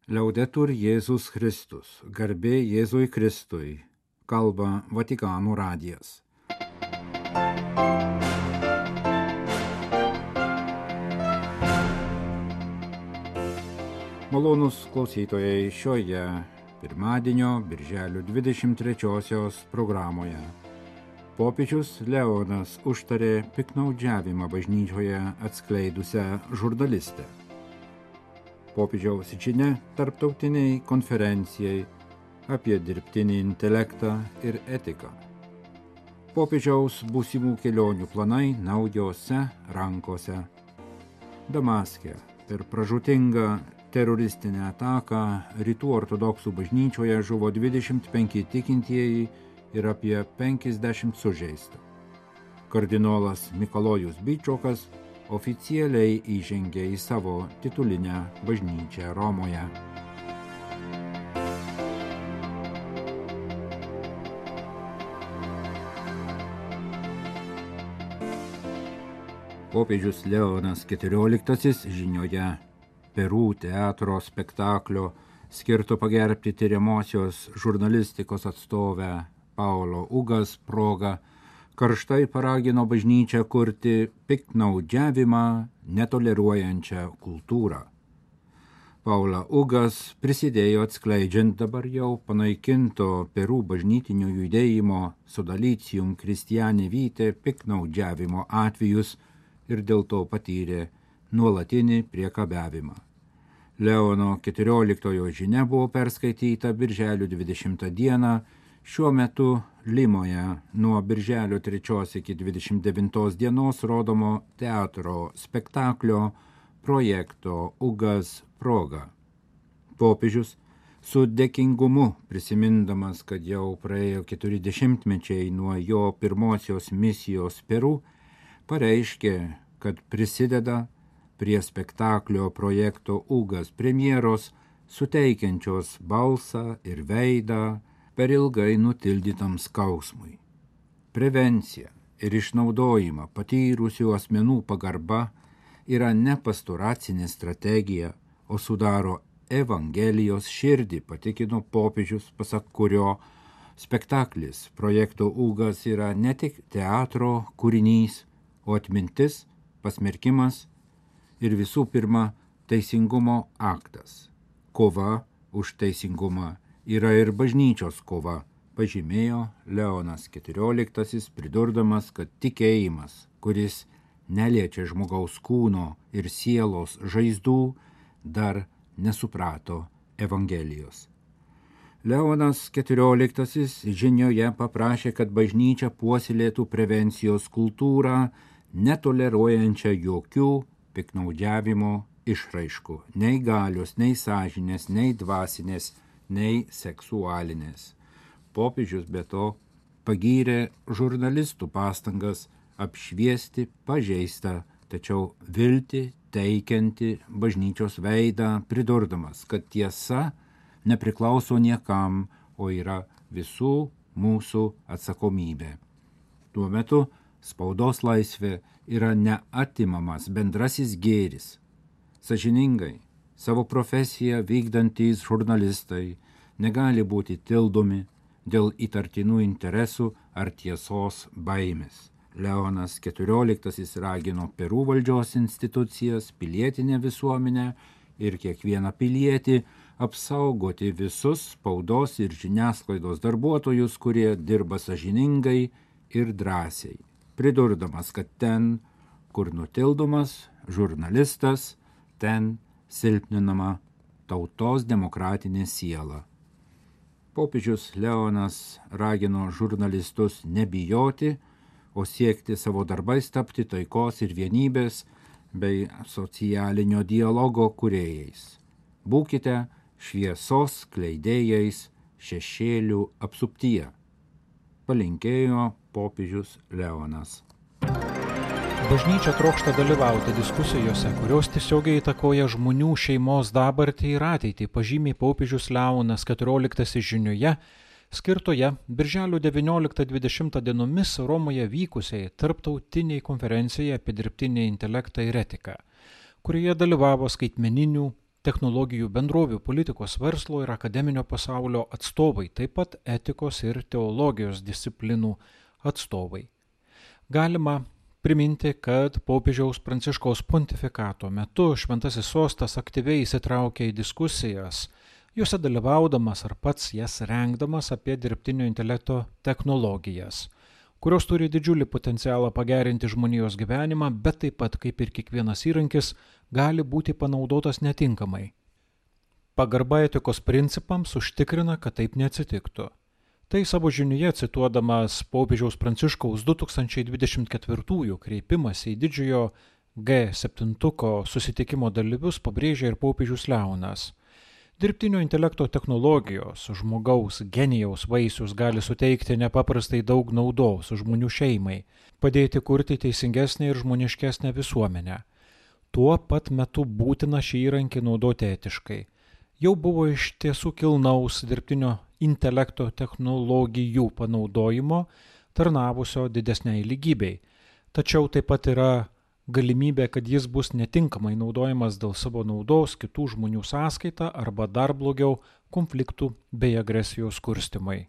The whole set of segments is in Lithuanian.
Liaudetur Jėzus Kristus, garbė Jėzui Kristui, kalba Vatikano radijas. Malonūs klausytojai šioje pirmadienio birželio 23-osios programoje. Popiežius Leonas užtarė piktnaudžiavimą bažnyčioje atskleidusią žurnalistę. Popiežiaus žinia tarptautiniai konferencijai apie dirbtinį intelektą ir etiką. Popiežiaus būsimų kelionių planai naujose rankose. Damaske per pražūtingą teroristinę ataką rytų ortodoksų bažnyčioje žuvo 25 tikintieji ir apie 50 sužeista. Kardinolas Mikalojus Byčokas oficialiai įžengė į savo titulinę bažnyčią Romoje. Popiežius Leonas XIV žinioje Peru teatro spektaklio skirto pagerbti tyriamosios žurnalistikos atstovę Paulo Ugas proga karštai paragino bažnyčią kurti piktnaudžiavimą netoleruojančią kultūrą. Paula Ugas prisidėjo atskleidžiant dabar jau panaikinto Peru bažnytinio judėjimo Sodalicium Christiane Vitae piktnaudžiavimo atvejus ir dėl to patyrė nuolatinį priekabiavimą. Leono XIV žinia buvo perskaityta birželio 20 dieną, šiuo metu Limoje nuo birželio 3 iki 29 dienos rodomo teatro spektaklio projekto Ugas proga. Popiežius su dėkingumu prisimindamas, kad jau praėjo 40 mečiai nuo jo pirmosios misijos Peru, pareiškė, kad prisideda prie spektaklio projekto Ugas premjeros, suteikiančios balsą ir veidą per ilgai nutildytam skausmui. Prevencija ir išnaudojimą patyrusių asmenų pagarba yra ne pastoracinė strategija, o sudaro Evangelijos širdį, patikino popiežius, pasak kurio spektaklis projekto Ugas yra ne tik teatro kūrinys, o atmintis, pasmerkimas ir visų pirma teisingumo aktas. Kova už teisingumą yra ir bažnyčios kova, pažymėjo Leonas XIV, pridurdamas, kad tikėjimas, kuris neliečia žmogaus kūno ir sielos žaizdų, dar nesuprato Evangelijos. Leonas XIV žinioje paprašė, kad bažnyčia puoselėtų prevencijos kultūrą, netoleruojančią jokių piktnaudžiavimo išraiškų, nei galios, nei sąžinės, nei dvasinės, nei seksualinės. Popiežius be to pagyrė žurnalistų pastangas apšviesti pažeistą, tačiau viltį teikianti bažnyčios veidą, pridurdamas, kad tiesa nepriklauso niekam, o yra visų mūsų atsakomybė. Tuo metu spaudos laisvė yra neatimamas bendrasis gėris. Sąžiningai savo profesiją vykdantys žurnalistai negali būti tildomi dėl įtartinų interesų ar tiesos baimės. Leonas XIV ragino Peru valdžios institucijas, pilietinę visuomenę ir kiekvieną pilietį apsaugoti visus spaudos ir žiniasklaidos darbuotojus, kurie dirba sąžiningai ir drąsiai, pridurdamas, kad ten, kur nutildomas žurnalistas, ten silpninama tautos demokratinė siela. Popiežius Leonas ragino žurnalistus nebijoti, o siekti savo darbais tapti taikos ir vienybės bei socialinio dialogo kūrėjais. Būkite šviesos skleidėjais šešėlių apsuptyje, palinkėjo popiežius Leonas. Bažnyčia trokšta dalyvauti diskusijose, kurios tiesiogiai įtakoja žmonių šeimos dabartį ir ateitį, pažymė popiežius Leonas XIV žinioje, skirtoje birželio 19-20 dienomis Romoje vykusiai tarptautiniai konferencijai apie dirbtinį intelektą ir etiką, kurioje dalyvavo skaitmeninių technologijų bendrovių, politikos, verslo ir akademinio pasaulio atstovai, taip pat etikos ir teologijos disciplinų atstovai. Galima priminti, kad popiežiaus Pranciškaus pontifikato metu Šventasis Sostas aktyviai įsitraukė į diskusijas, juose dalyvaudamas ar pats jas rengdamas apie dirbtinio intelekto technologijas, kurios turi didžiulį potencialą pagerinti žmonijos gyvenimą, bet taip pat, kaip ir kiekvienas įrankis, gali būti panaudotas netinkamai. Pagarba etikos principams užtikrina, kad taip neatsitiktų. Tai savo žinioje cituodamas popiežiaus Pranciškaus 2024 kreipimąsi į didžiojo G7 susitikimo dalyvius pabrėžė ir popiežius Leonas. Dirbtinio intelekto technologijos, žmogaus genijaus vaisius gali suteikti nepaprastai daug naudos žmonių šeimai, padėti kurti teisingesnę ir žmoniškesnę visuomenę. Tuo pat metu būtina šį įrankį naudoti etiškai. Jau buvo iš tiesų kilnaus dirbtinio intelekto technologijų panaudojimo tarnavusio didesniai lygybei, tačiau taip pat yra galimybė, kad jis bus netinkamai naudojamas dėl savo naudos, kitų žmonių sąskaita arba dar blogiau konfliktų bei agresijos kurstymai.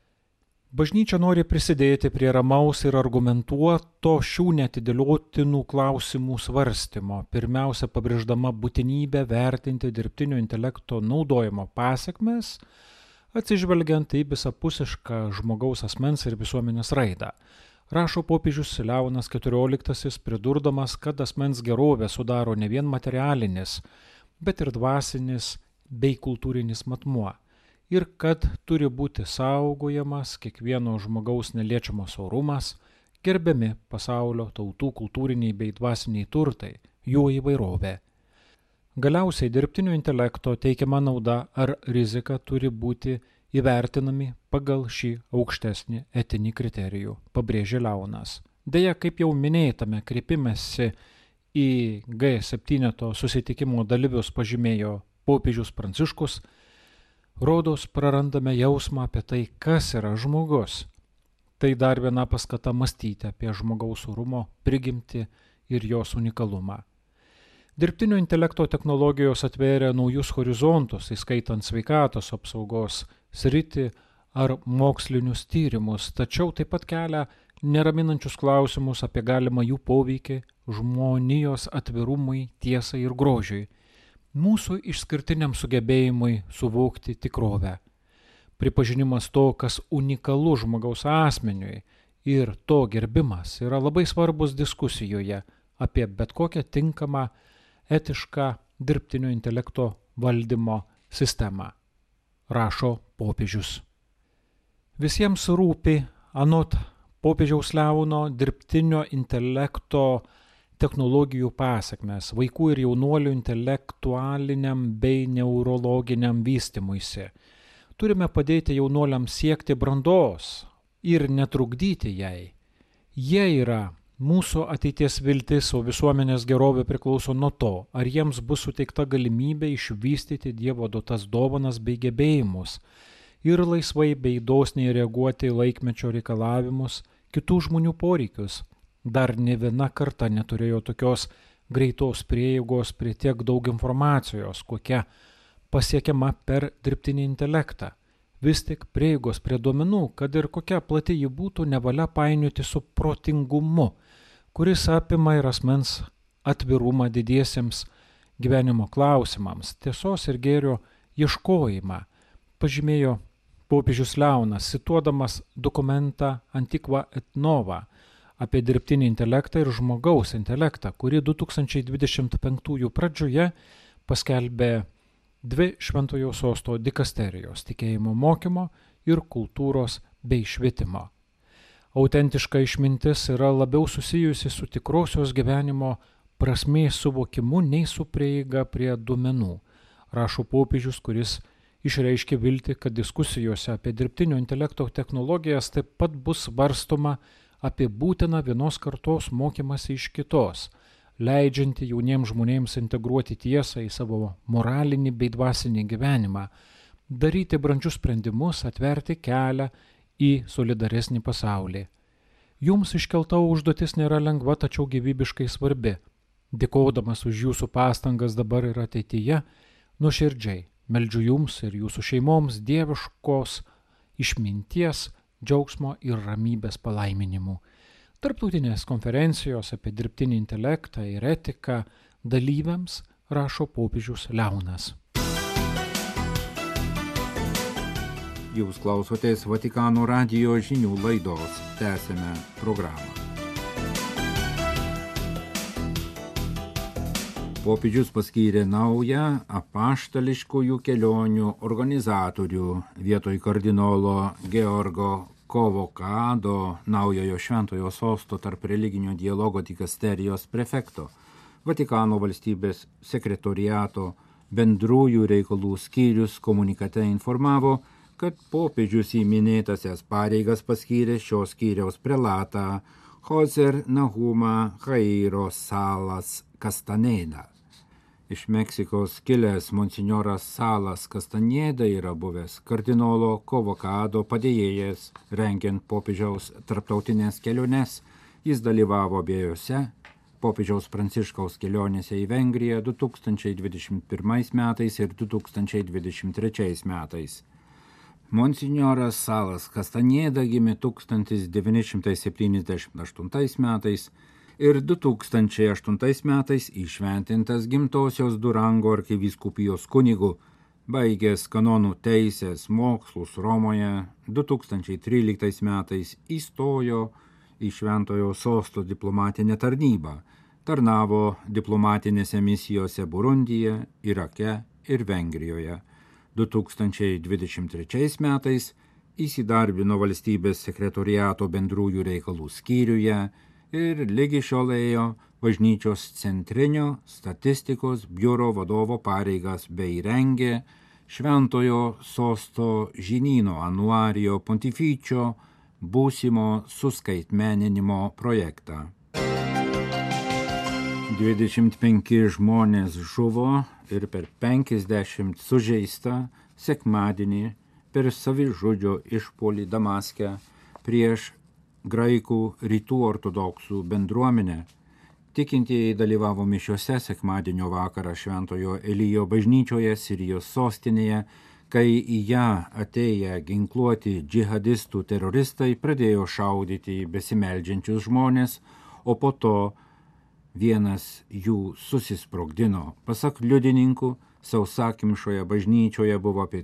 Bažnyčia nori prisidėti prie ramaus ir argumentuoto šių neatidėliotinų klausimų svarstymo, pirmiausia pabrėždama būtinybę vertinti dirbtinio intelekto naudojimo pasekmes, atsižvelgiant į visapusišką žmogaus asmens ir visuomenės raidą. Rašo popiežius Leonas XIV, pridurdamas, kad asmens gerovę sudaro ne vien materialinis, bet ir dvasinis bei kultūrinis matmuo, ir kad turi būti saugojamas kiekvieno žmogaus neliečiamas orumas, gerbiami pasaulio tautų kultūriniai bei dvasiniai turtai, jų įvairovė. Galiausiai dirbtinio intelekto teikiama nauda ar rizika turi būti įvertinami pagal šį aukštesnį etinį kriterijų, pabrėžė Leonas. Deja, kaip jau minėtame kreipimesi į G7 susitikimo dalyvius pažymėjo popiežius Pranciškus, rodos prarandame jausmą apie tai, kas yra žmogus. Tai dar viena paskata mąstyti apie žmogaus orumo prigimtį ir jos unikalumą. Dirbtinio intelekto technologijos atvėrė naujus horizontus, įskaitant sveikatos apsaugos sritį ar mokslinius tyrimus, tačiau taip pat kelia neraminančius klausimus apie galimą jų poveikį žmonijos atvirumui, tiesai ir grožiui, mūsų išskirtiniam sugebėjimui suvokti tikrovę. Pripažinimas to, kas unikalu žmogaus asmeniui ir to gerbimas yra labai svarbus diskusijoje apie bet kokią tinkamą etišką dirbtinio intelekto valdymo sistemą, rašo popiežius. Visiems rūpi, anot popiežiaus Leono, dirbtinio intelekto technologijų pasekmes vaikų ir jaunuolių intelektualiniam bei neurologiniam vystymuisi. Turime padėti jaunuoliams siekti brandos ir netrukdyti jai. Jie yra mūsų ateities viltis, o visuomenės gerovė priklauso nuo to, ar jiems bus suteikta galimybė išvystyti Dievo duotas dovanas bei gebėjimus ir laisvai bei dosniai reaguoti į laikmečio reikalavimus, kitų žmonių poreikius. Dar ne viena karta neturėjo tokios greitos prieigos prie tiek daug informacijos, kokia pasiekiama per dirbtinį intelektą. Vis tik prieigos prie duomenų, kad ir kokia plati ji būtų, nevalia painioti su protingumu, kuris apima ir asmens atvirumą didiesiems gyvenimo klausimams, tiesos ir gėrio ieškojimą, pažymėjo popiežius Leonas, cituodamas dokumentą Antiqua et Nova apie dirbtinį intelektą ir žmogaus intelektą, kuri 2025 pradžioje paskelbė 2 Šventojo Sosto dikasterijos tikėjimo mokymo ir kultūros bei švietimo. Autentiška išmintis yra labiau susijusi su tikrosios gyvenimo prasmės suvokimu nei su prieiga prie duomenų, rašo popiežius, kuris išreiškė viltį, kad diskusijose apie dirbtinio intelekto technologijas taip pat bus svarstoma apie būtiną vienos kartos mokymąsi iš kitos, leidžianti jauniems žmonėms integruoti tiesą į savo moralinį bei dvasinį gyvenimą, daryti brandžius sprendimus, atverti kelią į solidaresnį pasaulį. Jums iškelta užduotis nėra lengva, tačiau gyvybiškai svarbi. Dėkodamas už jūsų pastangas dabar ir ateityje, Nuoširdžiai meldžiu jums ir jūsų šeimoms dieviškos išminties, džiaugsmo ir ramybės palaiminimų. Tarptautinės konferencijos apie dirbtinį intelektą ir etiką dalyviams rašo popiežius Leonas. Jūs klausotės Vatikano radijo žinių laidos. Tęsime programą. Popiežius paskyrė naują apaštališkųjų kelionių organizatorių vietoj kardinolo Georgo Kovokado, naujojo Šventojo sosto tarp religinio dialogo dikasterijos prefekto, Vatikano valstybės sekretoriato bendrųjų reikalų skyrius komunikate informavo, kad popiežius į minėtasias pareigas paskyrė šios skyriaus prelatą Joser Nahuma Jairo Salas Castaneda. Iš Meksikos kilęs monsinjoras Salas Castaneda yra buvęs kardinolo Kovokado padėjėjas, rengiant popiežiaus tarptautinės keliones. Jis dalyvavo abiejose popiežiaus Pranciškaus kelionėse į Vengriją 2021 metais ir 2023 metais. Monsinjoras Salas Castaneda gimė 1978 metais ir 2008 metais įšventintas Gimtosios Durango arkivyskupijos kunigu, baigęs kanonų teisės mokslus Romoje, 2013 metais įstojo į Šventojo sosto diplomatinę tarnybą, tarnavo diplomatinėse misijose Burundyje, Irake ir Vengrijoje. 2023 metais įsidarbino valstybės sekretoriato bendrųjų reikalų skyriuje ir lygi šiol ėjo bažnyčios centrinio statistikos biuro vadovo pareigas bei rengė Šventojo sosto žinyno Annuario Pontificio būsimo suskaitmeninimo projektą. 25 žmonės žuvo ir per 50 sužeista sekmadienį per savižudžio išpuolį Damaske prieš graikų rytų ortodoksų bendruomenę. Tikintieji dalyvavo mišiose sekmadienio vakarą Šventojo Elijo bažnyčioje Sirijos sostinėje, kai į ją atėję ginkluoti džihadistų teroristai pradėjo šaudyti besimeldžiančius žmonės, o po to vienas jų susisprogdino. Pasak liudininkų, sausakimšoje bažnyčioje buvo apie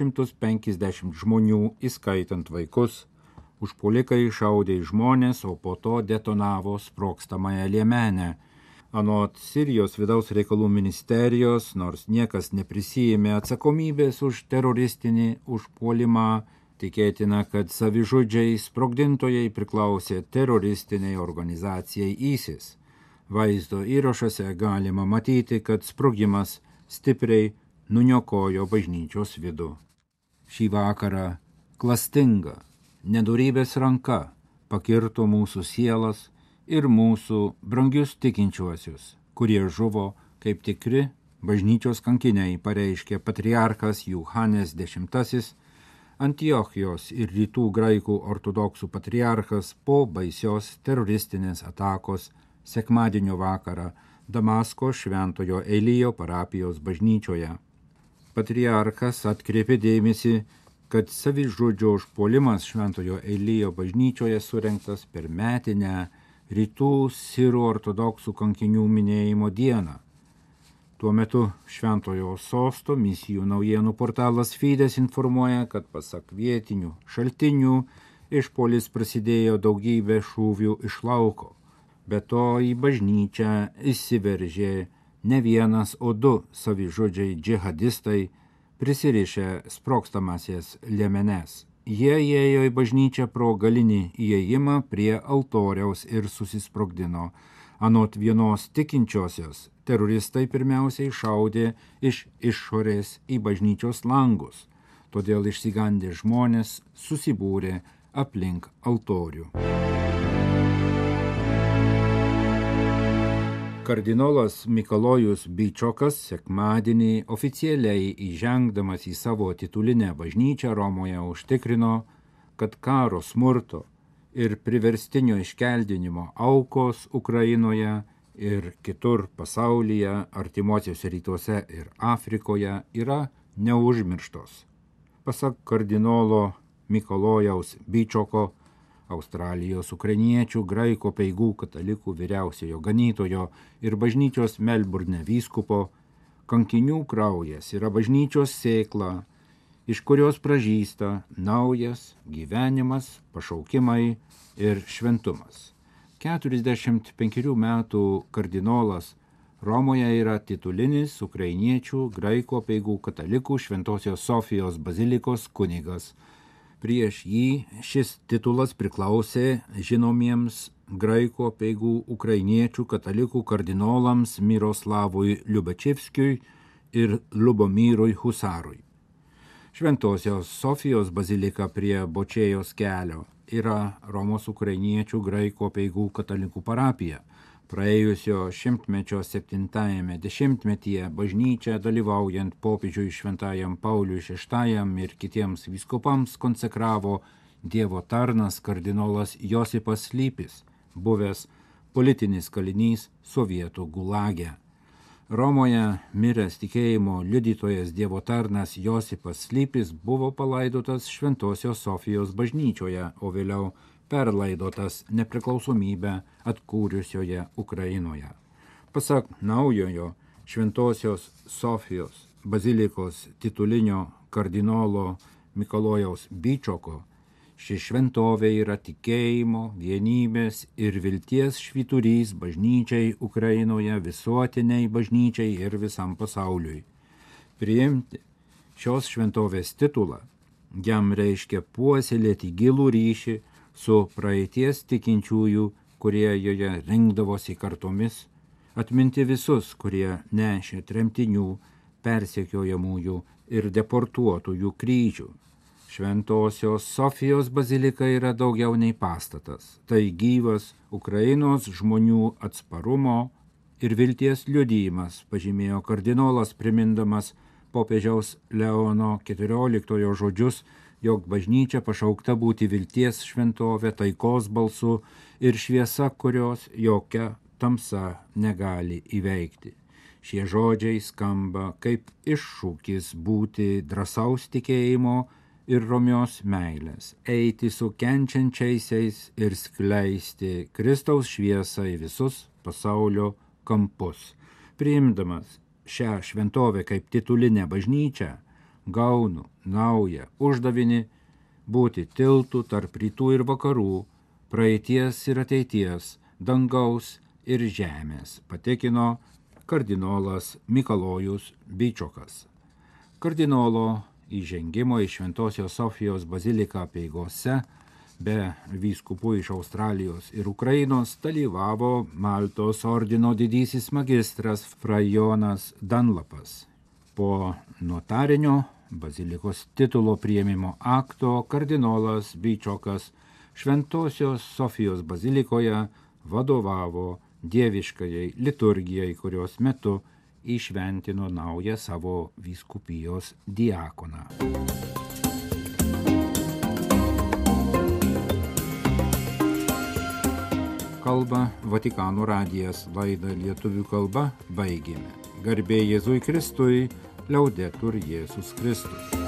350 žmonių, įskaitant vaikus. Užpuolikai šaudė į žmonės, o po to detonavo sprogstamąją liemenę. Anot Sirijos vidaus reikalų ministerijos, nors niekas neprisijėmė atsakomybės už teroristinį užpuolimą, tikėtina, kad savižudžiai sprogdintojai priklausė teroristiniai organizacijai ISIS. Vaizdo įrašuose galima matyti, kad sprogimas stipriai nuniokojo bažnyčios vidų. Šį vakarą klastinga, nedorybės ranka pakirto mūsų sielas ir mūsų brangius tikinčiuosius, kurie žuvo kaip tikri bažnyčios kankiniai, pareiškė patriarchas Johanes X, Antiochijos ir rytų graikų ortodoksų patriarchas po baisios teroristinės atakos sekmadienio vakarą Damasko Šventojo Elijo parapijos bažnyčioje. Patriarchas atkreipė dėmesį, kad savižudžio užpuolimas Šventojo Elijo bažnyčioje surengtas per metinę rytų sirų ortodoksų kankinių minėjimo dieną. Tuo metu Šventojo sosto misijų naujienų portalas Fides informuoja, kad pasak vietinių šaltinių išpuolis prasidėjo daugybė šūvių iš lauko. Be to į bažnyčią įsiveržė ne vienas, o du savižudžiai džihadistai prisirišę sprogstamasias liemenes. Jie įėjo į bažnyčią pro galinį įėjimą prie altoriaus ir susisprogdino. Anot vienos tikinčiosios, teroristai pirmiausiai šaudė iš išorės į bažnyčios langus, todėl išsigandę žmonės susibūrė aplink altorių. Kardinolas Mikalojus Bičokas sekmadienį oficialiai įžengdamas į savo titulinę bažnyčią Romoje užtikrino, kad karo smurto ir priverstinio iškeldinimo aukos Ukrainoje ir kitur pasaulyje, artimuosiuose rytuose ir Afrikoje yra neužmirštos. Pasak kardinolo Mikalojaus Byčoko, Australijos ukrainiečių, graikų peigų katalikų vyriausiojo ganytojo ir bažnyčios Melburne vyskupo, kankinių kraujas yra bažnyčios sėkla, iš kurios pražysta naujas gyvenimas, pašaukimai ir šventumas. 45 metų kardinolas Romoje yra titulinis ukrainiečių, graikų apeigų katalikų Šventosios Sofijos bazilikos kunigas. Prieš jį šis titulas priklausė žinomiems graikų apeigų ukrainiečių katalikų kardinolams Miroslavui Liubačevskiui ir Lubomyrui Husarui. Šventosios Sofijos bazilika prie Bočėjos kelio yra Romos ukrainiečių graikų apeigų katalikų parapija. Praėjusio šimtmečio 7-ame dešimtmetyje bažnyčia, dalyvaujant popiežiui Šventajam Pauliui VI ir kitiems vyskupams, konsekravo Dievo tarnas kardinolas Josipas Slypis, buvęs politinis kalinys sovietų gulage. Romoje miręs tikėjimo liudytojas Dievo tarnas Josipas Slypis buvo palaidotas Šventosios Sofijos bažnyčioje, o vėliau perlaidotas nepriklausomybę atkūrusioje Ukrainoje. Pasak naujojo Šventosios Sofijos bazilikos titulinio kardinolo Mikalojaus Byčoko, ši šventovė yra tikėjimo, vienybės ir vilties švyturys bažnyčiai Ukrainoje, visuotiniai bažnyčiai ir visam pasauliui. Priimti šios šventovės titulą jam reiškia puoselėti gilų ryšį su praeities tikinčiųjų, kurie joje rinkdavosi kartomis, atminti visus, kurie nešė tremtinių, persekiojamųjų ir deportuotųjų kryžių. Šventosios Sofijos bazilika yra daugiau nei pastatas. Tai gyvas Ukrainos žmonių atsparumo ir vilties liudijimas, pažymėjo kardinolas, primindamas popiežiaus Leono XIV žodžius, jog bažnyčia pašaukta būti vilties šventovė, taikos balsu ir šviesa, kurios jokia tamsa negali įveikti. Šie žodžiai skamba kaip iššūkis būti drąsaus tikėjimo ir romios meilės, eiti su kenčiančiaisiais ir skleisti Kristaus šviesą į visus pasaulio kampus. Priimdamas šią šventovę kaip titulinę bažnyčią, gaunu naują uždavinį būti tiltu tarp rytų ir vakarų, praeities ir ateities, dangaus ir žemės, patikino kardinolas Mikalojus Byčokas. Kardinolo įžengimo į Šventosios Sofijos baziliką apeigose be vyskupų iš Australijos ir Ukrainos dalyvavo Maltos ordino didysis magistras Fray Jonas Dunlapas. Po notarinio bazilikos titulo priėmimo akto kardinolas Byčokas Šventosios Sofijos bazilikoje vadovavo dieviškajai liturgijai, kurios metu įšventino naują savo vyskupijos diakoną. Kalba Vatikano radijas, laidą lietuvių kalba baigėme. Garbė Jėzui Kristui, Liaudetur Jėzus Kristus.